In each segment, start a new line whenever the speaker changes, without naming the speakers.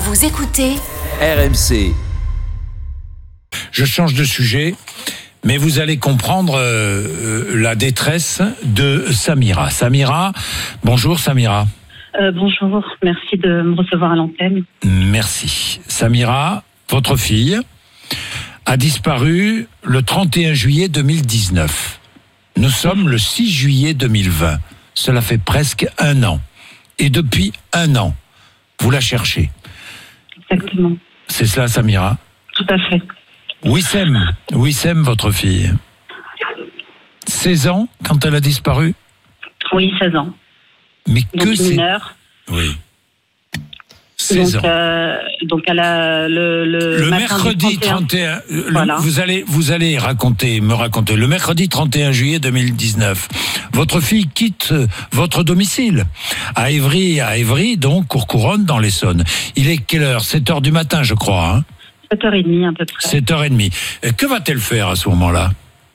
Vous écoutez
RMC.
Je change de sujet, mais vous allez comprendre la détresse de Samira. Samira, bonjour Samira.
Bonjour, merci de me recevoir à l'antenne.
Merci. Samira, votre fille a disparu le 31 juillet 2019. Nous sommes le 6 juillet 2020. Cela fait presque un an. Et depuis un an, vous la cherchez.
Exactement.
C'est cela, Samira ?
Tout à fait.
Wissem, votre fille. 16 ans quand elle a disparu ?
Oui, 16 ans.
Mais
donc
que c'est...
mineure.
Oui. 16 ans.
Donc elle a le matin
mercredi
du 31.
Voilà. Vous allez me raconter. Le mercredi 31 juillet 2019, votre fille quitte votre domicile à Évry, donc Courcouronnes dans l'Essonne. Il est quelle heure ? 7h du matin, je crois.
7h30 à peu près.
7h30. Que va-t-elle faire à ce moment-là ?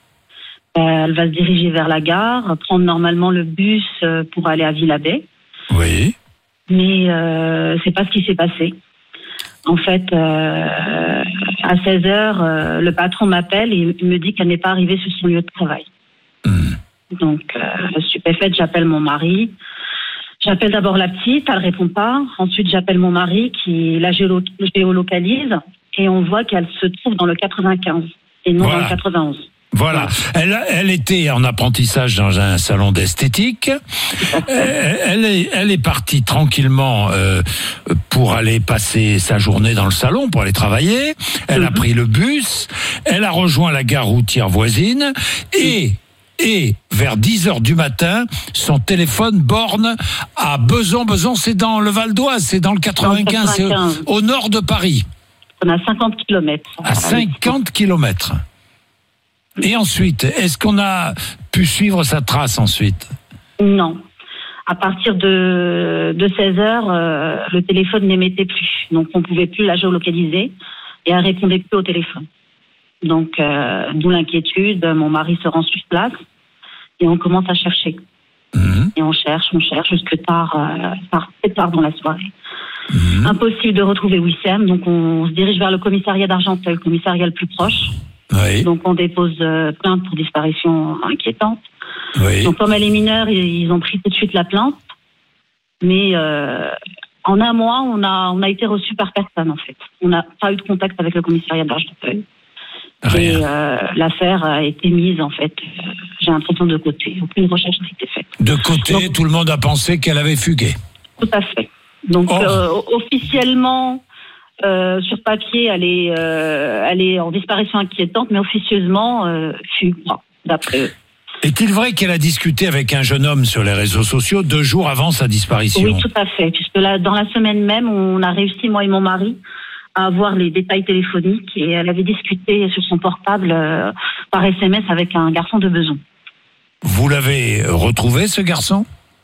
Elle va se diriger vers la gare, prendre normalement le bus pour aller à Villabé.
Oui.
Mais c'est pas ce qui s'est passé. En fait, à 16h, le patron m'appelle et il me dit qu'elle n'est pas arrivée sur son lieu de travail. Donc, stupéfaite, j'appelle mon mari. J'appelle d'abord la petite, elle répond pas. Ensuite, j'appelle mon mari qui la géolocalise et on voit qu'elle se trouve dans le 95 et non dans le 91.
Voilà. Elle était en apprentissage dans un salon d'esthétique. Elle est partie tranquillement pour aller passer sa journée dans le salon, pour aller travailler. Elle a pris le bus. Elle a rejoint la gare routière voisine et vers 10h du matin, son téléphone borne à Besançon. Besançon, c'est dans le Val d'Oise, c'est dans le 95, c'est au nord de Paris.
On a 50 km.
À 50 km. Et ensuite, est-ce qu'on a pu suivre sa trace ensuite ?
Non. À partir de 16h, le téléphone n'émettait plus. Donc, on ne pouvait plus la géolocaliser et elle répondait plus au téléphone. Donc, d'où l'inquiétude. Mon mari se rend sur place et on commence à chercher. Et on cherche jusque tard, très tard dans la soirée. Impossible de retrouver Wissem. Donc, on se dirige vers le commissariat d'Argenteuil, le commissariat le plus proche.
Oui.
Donc on dépose plainte pour disparition inquiétante.
Oui.
Donc comme elle est mineure, ils ont pris tout de suite la plainte. Mais en un mois, on a été reçu par personne en fait. On n'a pas eu de contact avec le commissariat d'Argenteuil. Et l'affaire a été mise en fait, j'ai l'impression de côté. Aucune recherche n'a été faite.
De côté, donc, tout le monde a pensé qu'elle avait fugué.
Tout à fait. Donc officiellement... sur papier, elle est en disparition inquiétante, mais officieusement, fugue, d'après eux.
Est-il vrai qu'elle a discuté avec un jeune homme sur les réseaux sociaux 2 jours avant sa disparition ?
Oui, tout à fait. Puisque là, dans la semaine même, on a réussi, moi et mon mari, à avoir les détails téléphoniques et elle avait discuté sur son portable par SMS avec un garçon de Besançon. Vous
l'avez retrouvé, ce garçon ?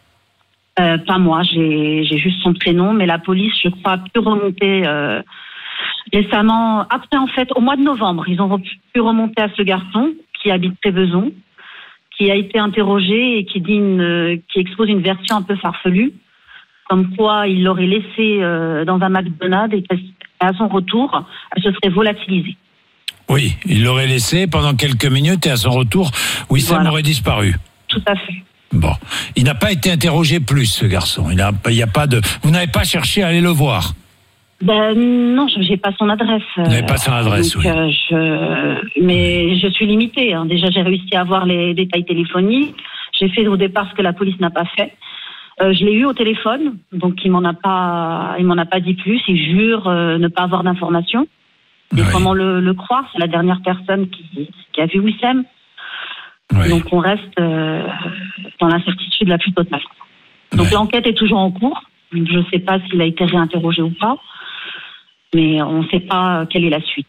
Pas moi, j'ai juste son prénom, mais la police, je crois, a pu remonter récemment. Après, en fait, au mois de novembre, ils ont pu remonter à ce garçon qui habite près Besançon, qui a été interrogé et qui expose une version un peu farfelue, comme quoi il l'aurait laissé dans un McDonald's et qu'à son retour, elle se serait volatilisée. Oui,
il l'aurait laissé pendant quelques minutes et à son retour, Wissem aurait disparu.
Tout à fait.
Bon, il n'a pas été interrogé plus, ce garçon. Il y a pas de. Vous n'avez pas cherché à aller le voir ?
Non, j'ai pas son adresse.
Vous n'avez pas son adresse,
donc,
oui.
Mais je suis limitée. Déjà, j'ai réussi à avoir les détails téléphoniques. J'ai fait au départ ce que la police n'a pas fait. Je l'ai eu au téléphone, donc il m'en a pas dit plus. Il jure ne pas avoir d'informations. Mais comment le croire ? C'est la dernière personne qui a vu Wissem. Oui. Donc on reste dans l'incertitude la plus totale. Donc l'enquête est toujours en cours. Je ne sais pas s'il a été réinterrogé ou pas, mais on ne sait pas quelle est la suite.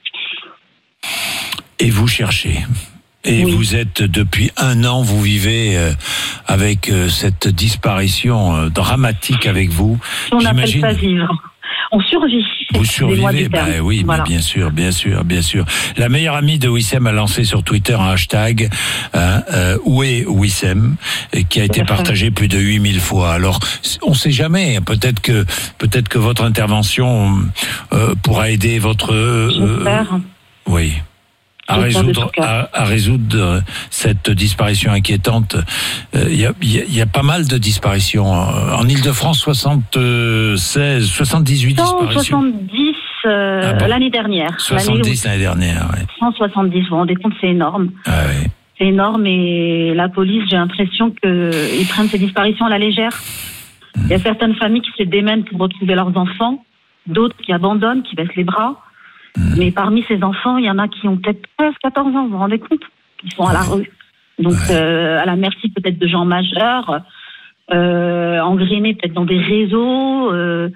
Et vous cherchez. Et vous êtes depuis un an, vous vivez avec cette disparition dramatique avec vous.
On n'appelle pas vivre. On survit.
Vous survivez, oui,
voilà.
bien sûr. La meilleure amie de Wissem a lancé sur Twitter un hashtag où est Wissem, qui a été partagé plus de 8000 fois. Alors, on ne sait jamais. Peut-être que votre intervention pourra aider votre.
J'espère.
Oui. À résoudre cette disparition inquiétante. Il y a pas mal de disparitions. En Ile-de-France, 78 disparitions.
170 l'année dernière.
70 l'année dernière, ouais.
170, vous vous rendez compte, c'est énorme.
Ah, oui.
C'est énorme et la police, j'ai l'impression qu'ils prennent ces disparitions à la légère. Il y a certaines familles qui se démènent pour retrouver leurs enfants, d'autres qui abandonnent, qui baissent les bras. Mais parmi ces enfants, il y en a qui ont peut-être 13, 14 ans, vous vous rendez compte, qui sont à la rue. Donc, à la merci peut-être de gens majeurs, engrenés peut-être dans des réseaux.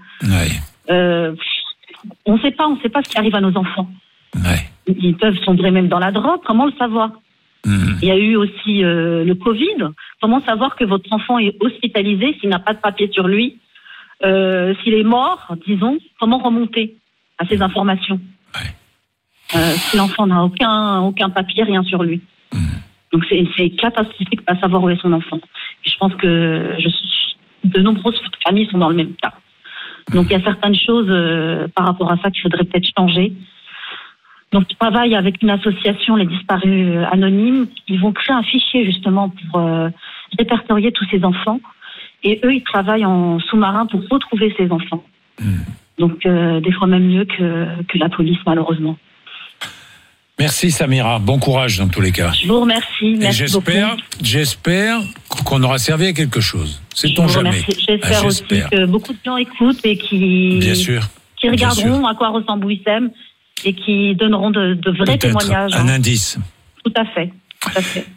On ne sait pas ce qui arrive à nos enfants. Ils peuvent sombrer même dans la drogue. Comment le savoir? Il y a eu aussi le Covid. Comment savoir que votre enfant est hospitalisé s'il n'a pas de papier sur lui, s'il est mort, disons? Comment remonter à ces informations? Si l'enfant n'a aucun papier, rien sur lui. Donc c'est catastrophique de pas savoir où est son enfant. Et je pense que de nombreuses familles sont dans le même cas. Donc il y a certaines choses par rapport à ça qu'il faudrait peut-être changer. Donc je travaille avec une association, les disparus anonymes. Ils vont créer un fichier justement pour répertorier tous ces enfants. Et eux, ils travaillent en sous-marin pour retrouver ces enfants. Donc des fois même mieux que la police, malheureusement.
Merci Samira, bon courage dans tous les cas.
Je vous remercie, merci beaucoup.
J'espère qu'on aura servi à quelque chose. Sait-on jamais.
J'espère aussi que beaucoup de gens écoutent et qui regarderont à quoi ressemble Wissem et qui donneront de vrais témoignages.
Un indice.
Tout à fait.